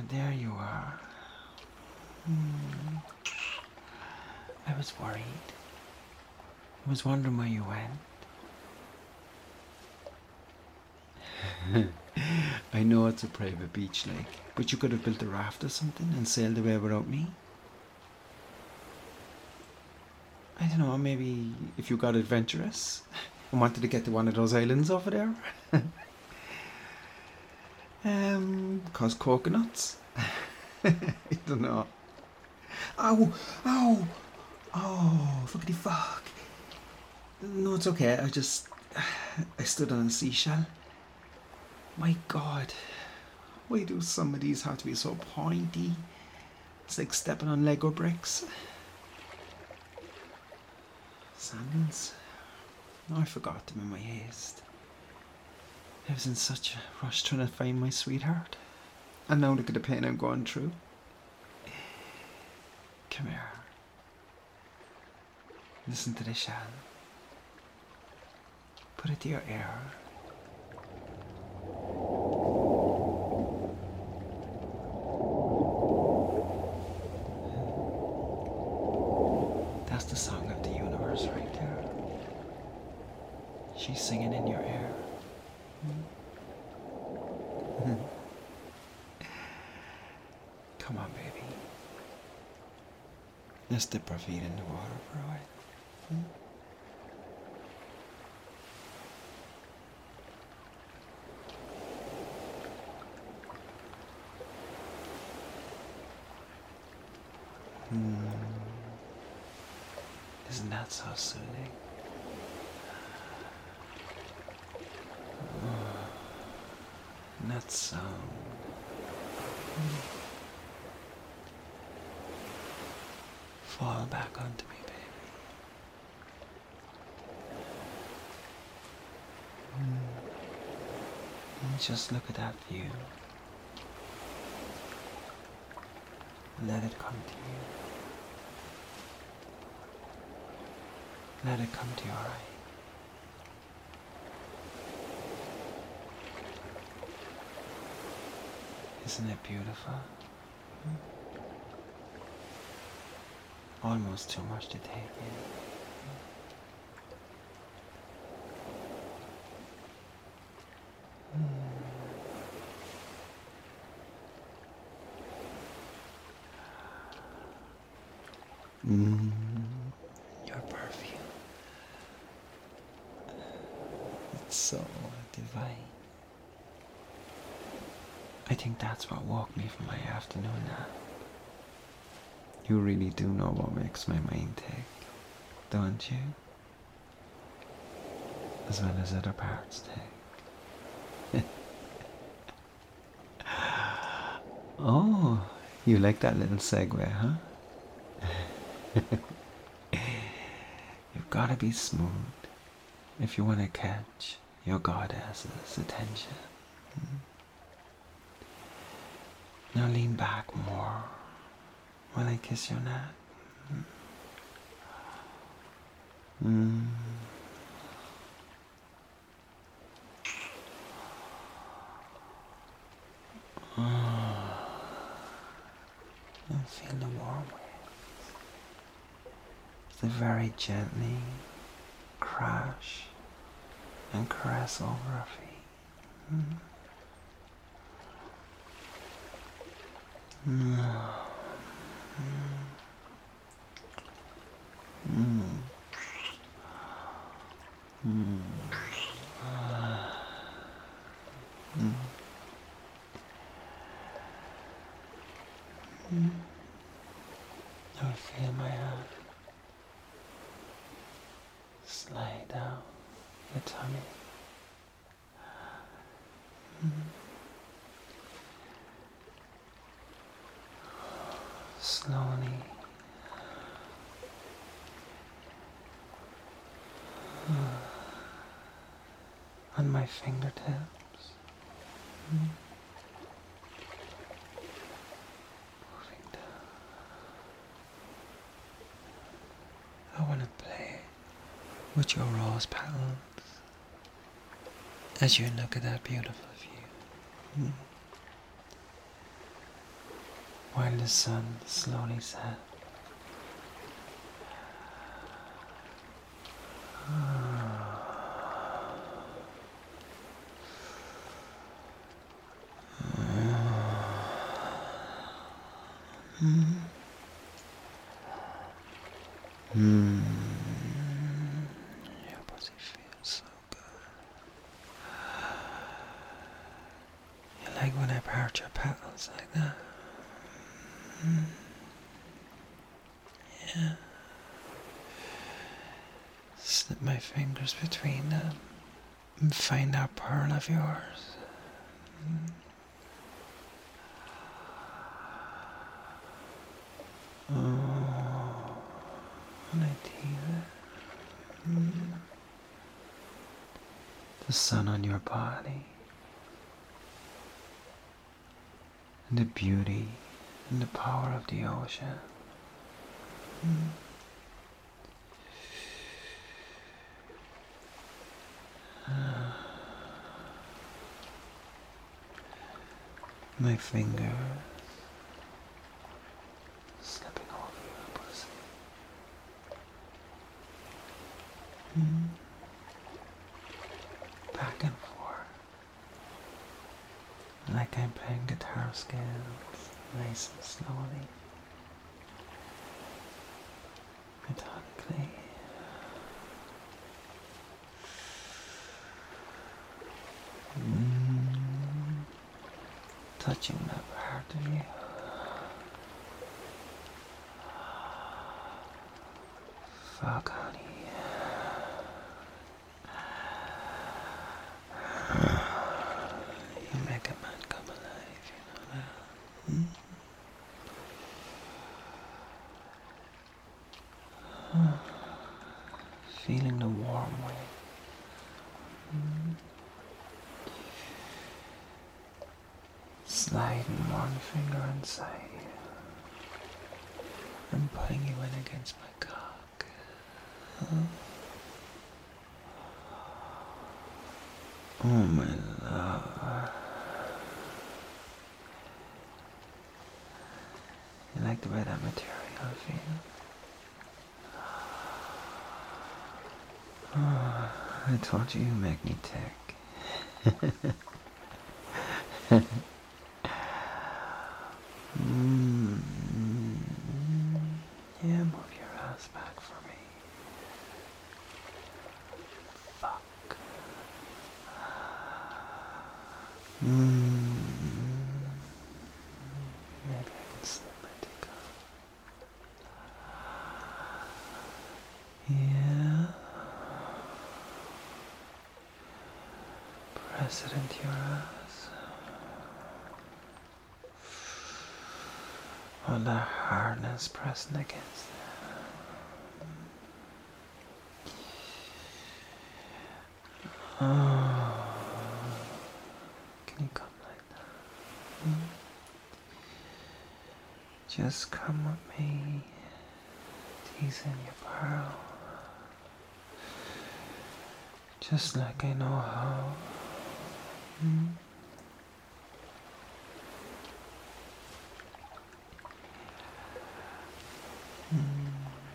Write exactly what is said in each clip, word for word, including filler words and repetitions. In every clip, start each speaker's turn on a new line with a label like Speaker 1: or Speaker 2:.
Speaker 1: there you are. Hmm. I was worried. I was wondering where you went. I know it's a private beach lake, but you could have built a raft or something and sailed away without me. I don't know, maybe if you got adventurous and wanted to get to one of those islands over there. um, cause coconuts. I don't know. Ow! Ow! Oh, fuckity fuck. No, it's okay. I just... I stood on a seashell. My God. Why do some of these have to be so pointy? It's like stepping on Lego bricks. Sandals? No, I forgot them in my haste. I was in such a rush trying to find my sweetheart. And now look at the pain I'm going through. Come here. Listen to the shell. Put it to your ear. That's the song of the universe right there. She's singing in your ear. Come on, baby. Let's dip our feet in the water for a while. Hmm? Hmm. Isn't that so soothing? Oh, and that sound. Hmm. Fall back onto me, baby. Mm. And just look at that view. Let it come to you. Let it come to your eye. Isn't it beautiful? Hmm? Almost too much to take in. Mm. Your perfume. It's so divine. I think that's what woke me from my afternoon nap. You really do know what makes my mind tick, don't you? As well as other parts tick. Oh, you like that little segue, huh? You've got to be smooth if you want to catch your goddess's attention. Now lean back more while I kiss your neck. Mm. Oh. And feel the warm waves. They very gently crash and caress over our feet. Mm. Mm. Mm. Mm. Mm. Mm. I feel my hand slide down your tummy. Mm. Slowly on my fingertips. Mm. Moving down. I want to play with your rose petals as you look at that beautiful view. Mm. while the sun slowly set. Mm. Mm. Your pussy feels so good. You like when I part your petals like that? Mm. Yeah. Slip my fingers between them and find that pearl of yours. Mm. Oh, and I tease it. Mm. The sun on your body, and the beauty and the power of the ocean. Mm. My fingers slipping over your pussy. Mm. Back and forth, like I'm playing guitar scales, nice and slowly, methodically. Mm. Touching that part of you. Fuck, honey. You make a man come alive, you know that? Hmm? Feeling the warm wind. Hmm? Sliding one finger inside you and putting you in against my cock. Huh? Oh, my love. You like the way that material feels? Oh, I told you you make me tick. mm. Yeah, move your ass back for me. Fuck. Mm. Maybe I can slip my dick up. Yeah. Press it into your ass. All the hardness pressing against it. Oh. Can you come like that? Hmm? Just come with me, teasing your pearl, just like I know how. Hmm? Hmm.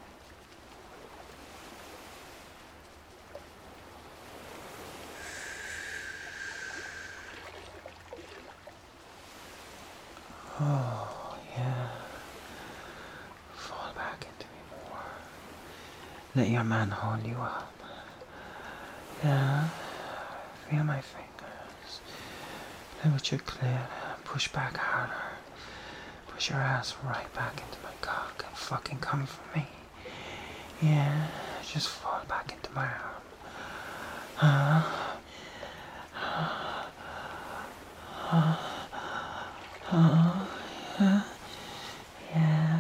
Speaker 1: Oh, yeah. Fall back into me more. Let your man hold you up. Yeah. Feel my fingers. Play with your clit. Push back harder. Push your ass right back into my cock and fucking come for me. Yeah. Just fall back into my arm. Huh? Huh? Huh? Yeah. Yeah.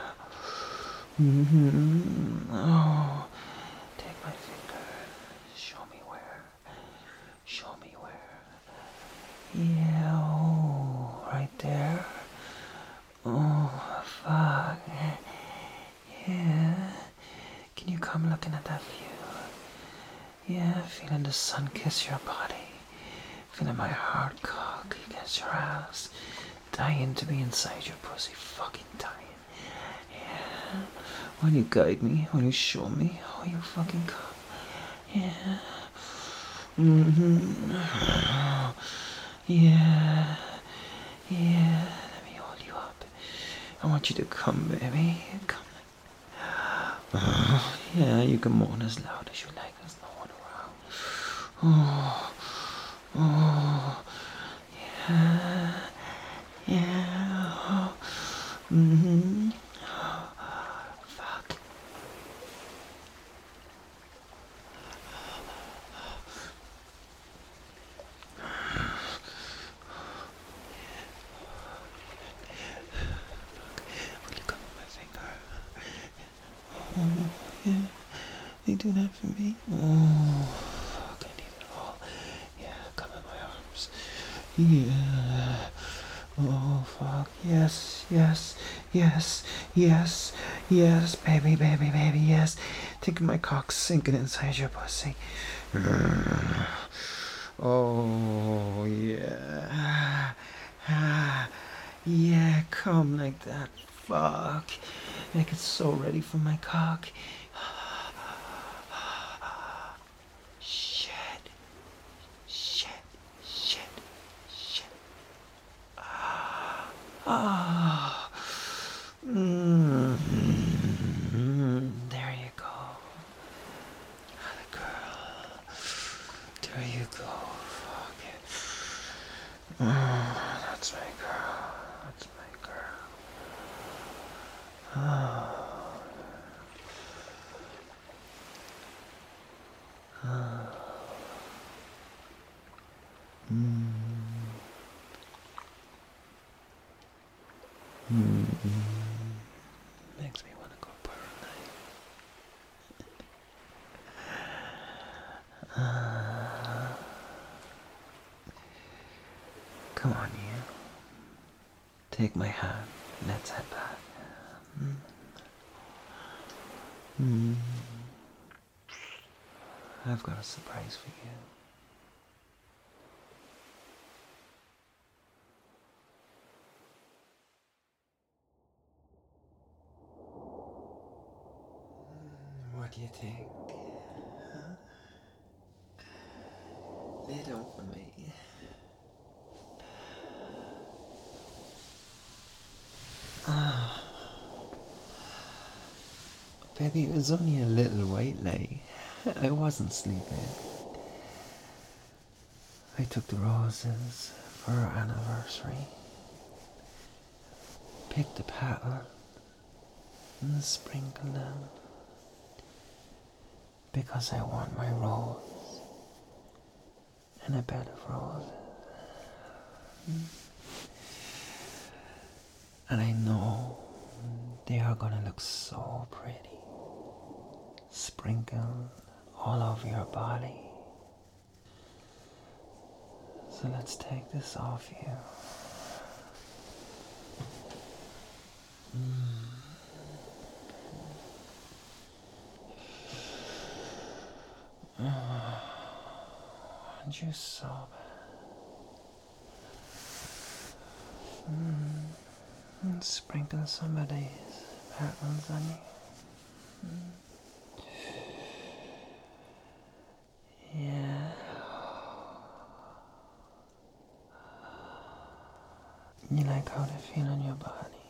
Speaker 1: Mm-hmm. Oh. Take my finger. Show me where. Show me where. Yeah. Oh. Right there. Oh. Fuck. Yeah. Can you come looking at that view? Yeah. Feeling the sun kiss your body. Feeling my hard cock against your ass. dying to be inside your pussy, fucking dying. Yeah. Will you guide me? Will you show me how you fucking come? Yeah. Mm-hmm. Yeah. Yeah. Let me hold you up. I want you to come, baby. Come. Oh, yeah, you can moan as loud as you like. There's no one around. Oh. Oh. Yeah. Yeah. Oh. Mm-hmm. Fuck. Will you come on my finger? Oh, yeah. You do that for me? Oh, fuck, I need it all. Yeah, come in my arms. Yeah. Oh, fuck. Yes, yes, yes, yes, yes, baby, baby, baby, yes. Think of my cock sinking inside your pussy. Oh, yeah. Ah, yeah, come like that. Fuck. Make it so ready for my cock. Shit. Shit. Shit. Shit. Ah. Mm. There you go. The girl. There you go. Fuck it. Mm, that's my girl. That's my girl. Ah. Ah. Mm. Mm. Makes me want to go purr night. Uh, come on, you. Take my hand. Let's head back. Mm. Mm. I've got a surprise for you. What do you think? Huh? Lay down for me. Ah. Baby, it was only a little white lay. I wasn't sleeping. I took the roses for our anniversary. Picked a petal and sprinkled them. Because I want my rose in a bed of roses. And I know they are gonna look so pretty. Sprinkled all over your body. So let's take this off you. Mm. Oh, and you sob. Mm. And sprinkle some of these petals on you. Mm. Yeah. You like how they feel on your body?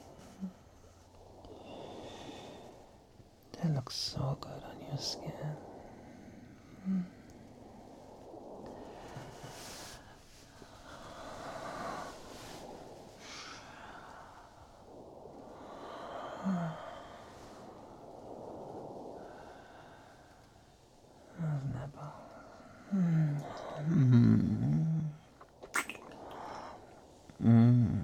Speaker 1: They look so good on your skin. Mm. Those nipples. Mm. Mm. Mm.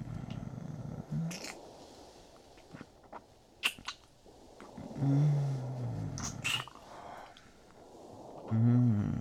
Speaker 1: Mm.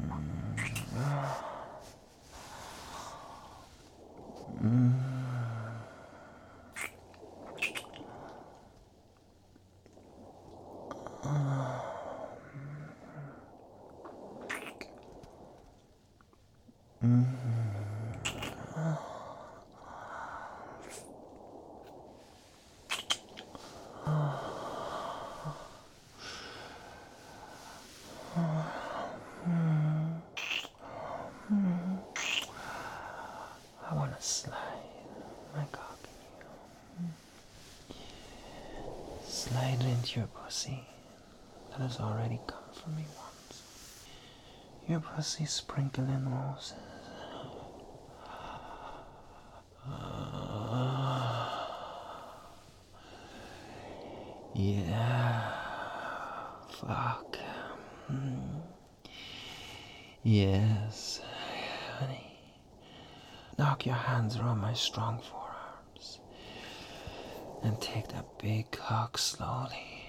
Speaker 2: slide my cock in you. Slide it into your pussy that has already come for me once. Your pussy sprinkled in roses. Yeah. Fuck. Mm. Yes, honey. Knock your hands around my strong forearms and take that big cock slowly.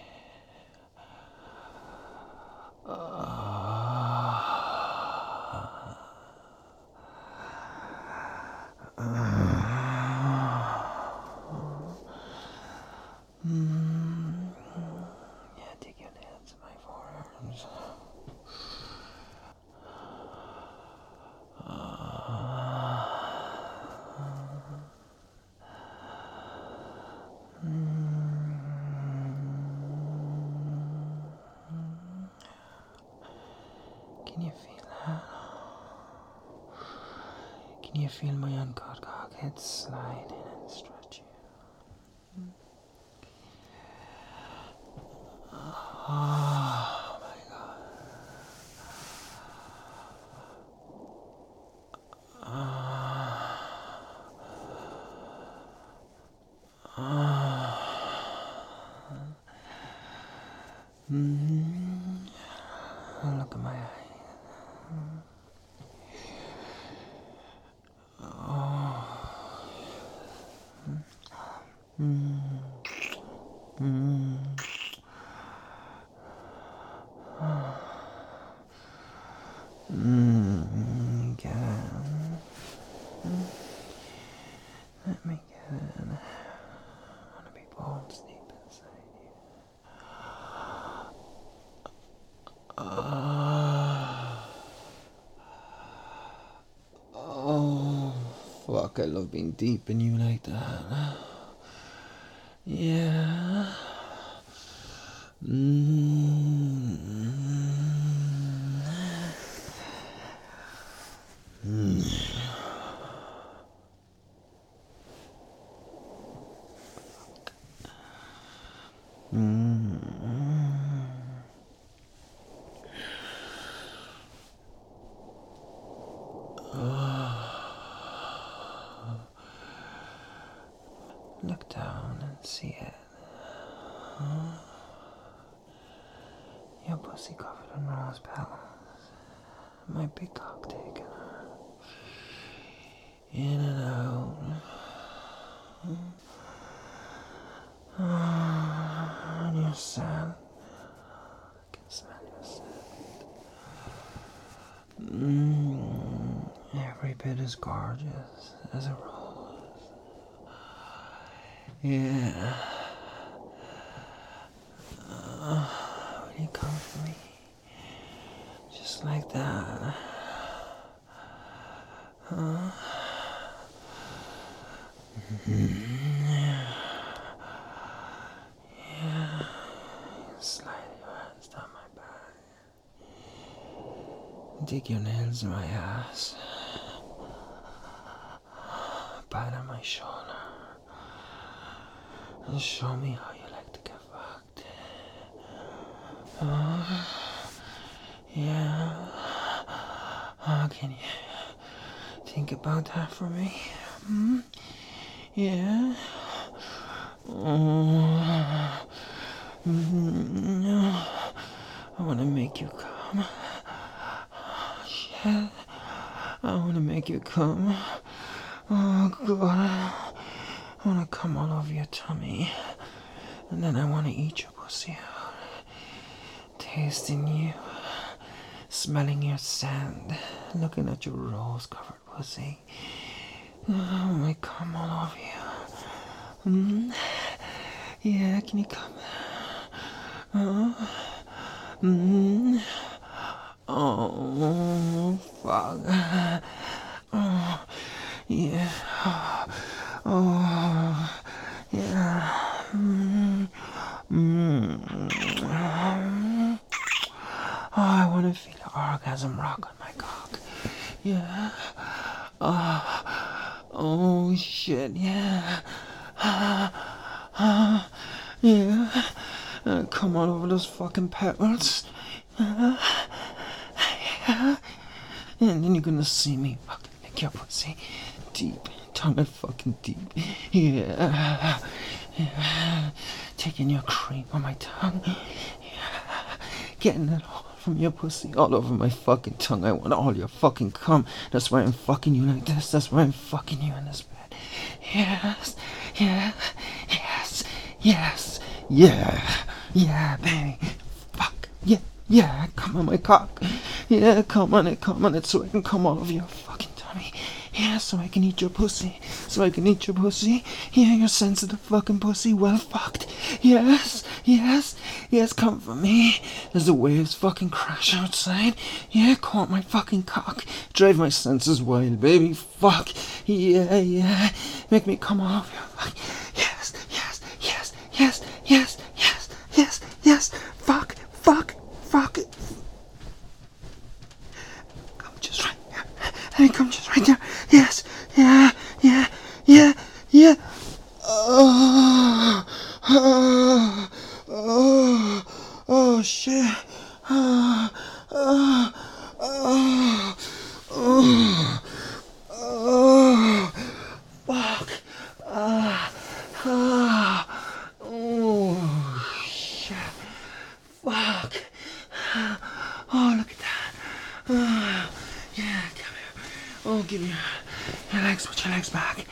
Speaker 2: Mm. Yeah, take your hands in my forearms. Can you feel that? Can you feel my uncut cock head slide in and stretch you? Oh my god. Mm-hmm. Look at my eye. Oh. Mm. Mm. Mm. Get it. Let me get it. I want to be bone deep inside you. Uh, oh, fuck, I love being deep in you like that. Yeah. Mm. Mm. Mm. Look down and see it. Huh? Your pussy covered in rose petals. My big cock taking her in and out. Oh, and your scent. I can smell your scent. Mm, every bit as gorgeous as a rose. Yeah. Uh, will you come for me? Just like that. Huh? Mm-hmm. Yeah. Yeah. Slide your hands down my back. Dig your nails in my ass. Bite on my shoulder. And show me how you like to get fucked. Oh, yeah. Oh, can you think about that for me? Hmm? Yeah. Oh. Mm-hmm. I want to make you come. Shit. I want to make you come. Oh, God. I want to come all over your tummy. And then I want to eat your pussy out. Tasting you. Smelling your sand. Looking at your rose-covered pussy. Oh, I want to come all over you. Mm. Yeah, can you come? Oh. Mm. Oh, fuck. Oh, yeah. Oh, yeah. Mm. Mm. Oh, I want to feel an orgasm rock on my cock. Yeah. Oh, Oh shit, yeah. Ah, ah, yeah. Uh, come on over those fucking petals. Uh, yeah. And then you're gonna see me fucking lick your pussy deep, tongue fucking deep. Yeah. Yeah. Taking your cream on my tongue. Yeah. Getting it all from your pussy all over my fucking tongue. I want all your fucking cum. That's why I'm fucking you like this. That's why I'm fucking you in this bed. Yes. Yeah. Yes. Yes. Yeah. Yeah, baby. Fuck. Yeah. Yeah. Come on my cock. Yeah. Come on it. Come on it. So I can come all over your fucking tummy. Yeah, so I can eat your pussy. So I can eat your pussy. Yeah, your sensitive fucking pussy. Well fucked. Yes, yes, yes, come for me. As the waves fucking crash outside. Yeah, caught my fucking cock. Drive my senses wild, baby. Fuck. Yeah, yeah. Make me come all over your fuck. Yes, yes, yes, yes, yes, yes, yes, yes. Fuck, fuck, fuck. Come just right there. Hey, come just right there. Yes, yeah, yeah, yeah, yeah. Oh, oh, oh, oh shit. Oh, oh, oh, oh, oh, fuck. Ah, ah, oh, shit. Fuck. Oh, look at that. Oh, yeah, come here. Oh, give me your, your legs, put your legs back.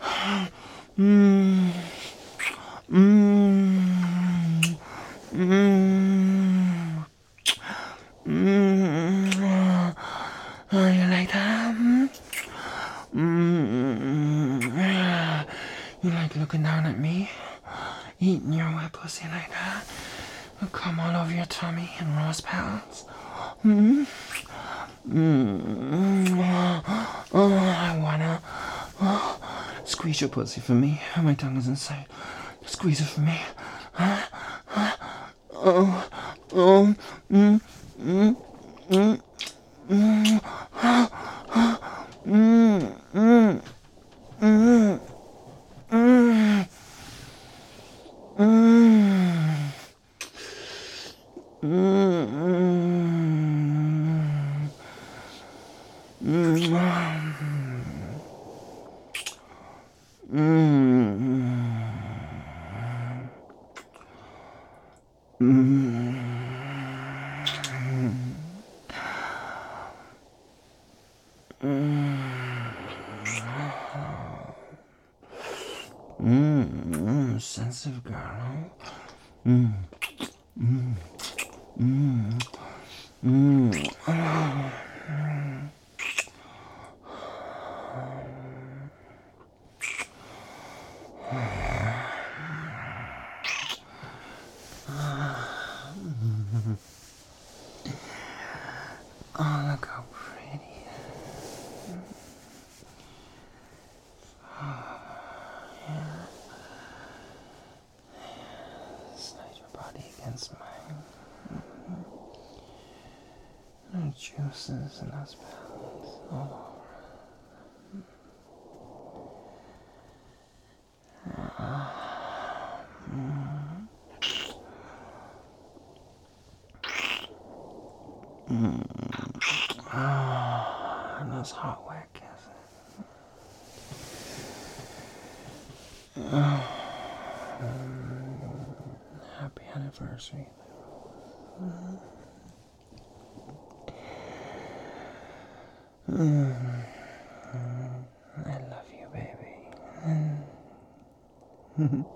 Speaker 2: Mmm. Mmm. Mmm. Mmm. Oh, you like that? Mmm. You like looking down at me? Eating your wet pussy like that? It'll come all over your tummy in rose petals. Mmm. Mmm. Oh, I wanna. Oh. Squeeze your pussy for me. My tongue is inside. Squeeze it for me. Oh, oh, mm, mm, mm, mm, mm, mm, mm, mm, mm, mm, sensitive girl. Mm, mm, mm, mm. Oh, look how pretty. Oh, yeah. Slide your body against mine. Mm-hmm. No juices and those bells all over. Mm. Oh, and that's hot wet, is it? Oh. Mm. Happy anniversary. Mm. Mm. I love you, baby. Mm.